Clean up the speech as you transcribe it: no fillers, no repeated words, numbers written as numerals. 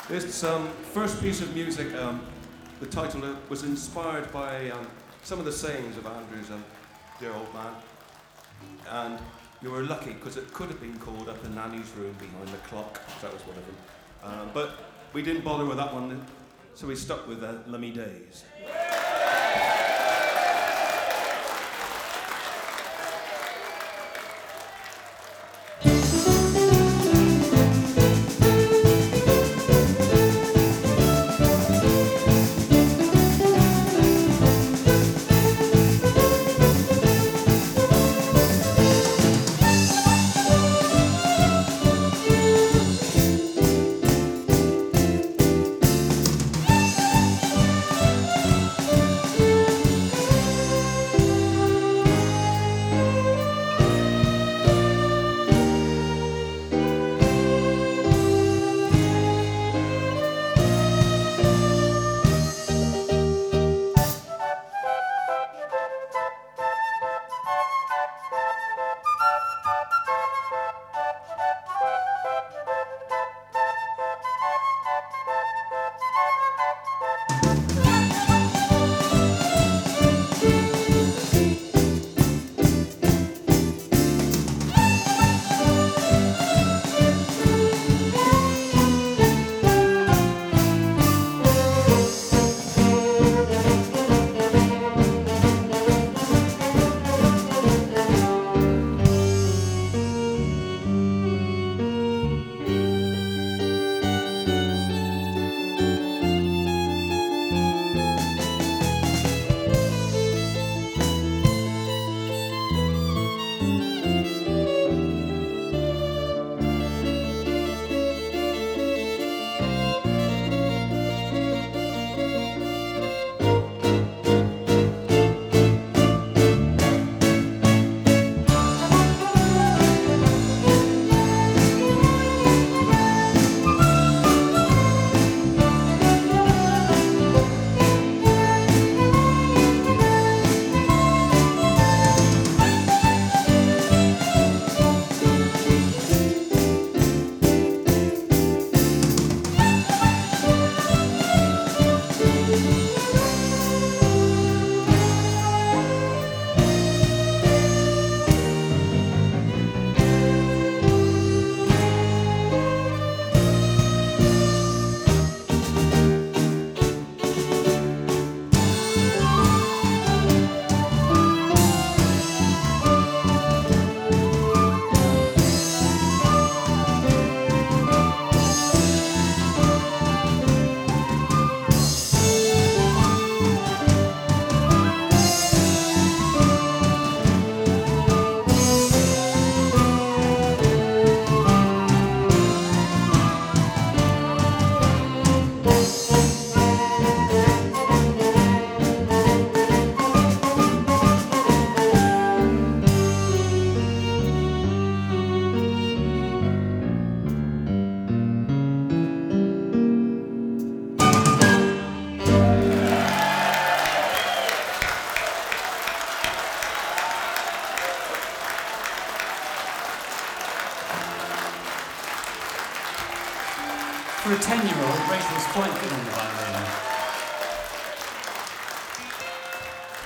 This first piece of music, the title was inspired by some of the sayings of Andrew's dear old man. And you were lucky because it could have been called Up in Nanny's Room Behind the Clock. That was one of them. But we didn't bother with that one, so we stuck with Lummy Days. For a 10-year-old, Rachel's quite good on the violin.